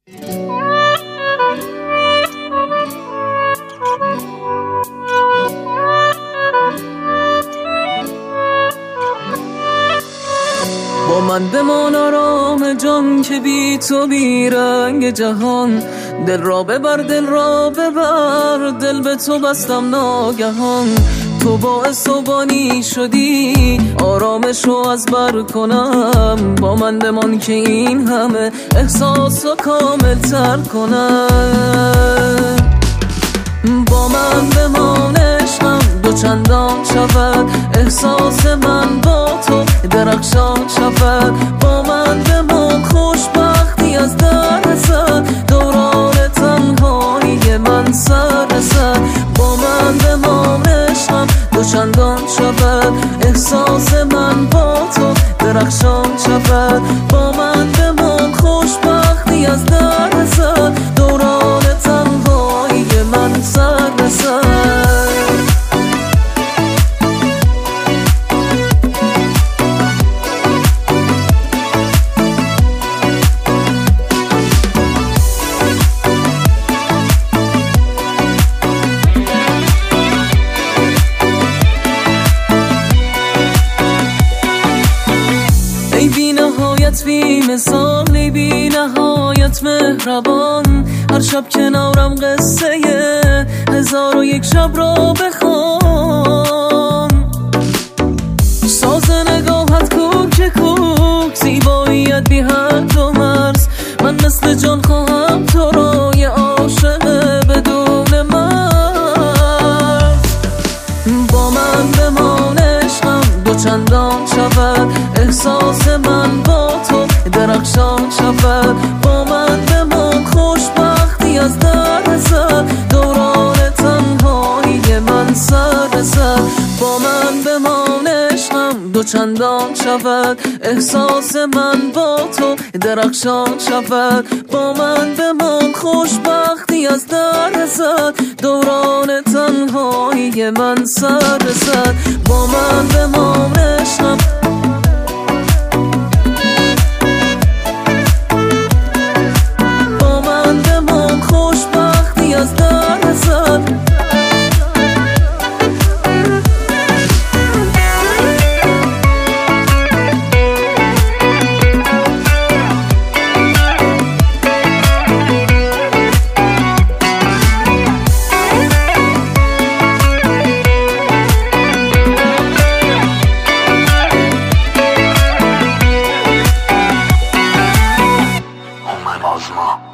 با من بمان آرام جان که بی تو بی رنگ جهان. دل را ببر دل را ببر، دل به تو بستم ناگهان. تو باعث و بانی شدی آرامش رو از بر کنم. با من بمان که این همه احساس رو کامل تر کنم. با من بمان عشقم دو چندان شود، احساس من با تو درخشان شود. با من بمان خوشبختی از در رسد، دوران تنهایی من سر رسد. با من بمان عشقم دو چندان شود، احساس من با تو درخشان شود. با من بمان خوشبختی از در رسد، دوران تنهایی من سر رسد. ای بی نهایت بی مثال، ای بی نهایت مهربان. هر شب کنارم قصه 1001 شب را بخوان. ساز نگاهت کوک کوک، زیباییت بی حد و مرز. من مثل جان خواهم تو را، یه عاشق بدون مرز. با من بمان عشقم دو چندان شود، احساس من با تو درخشان شود. با من بمان خوشبختی از در رسد، دوران تنهایی من سر رسد. با من بمان عشقم دو چندان شود، احساس من با تو درخشان شود. با من بمان خوشبختی از در رسد، دوران تنهایی من سر رسد. با من بمان عشقم از در رسد. آزما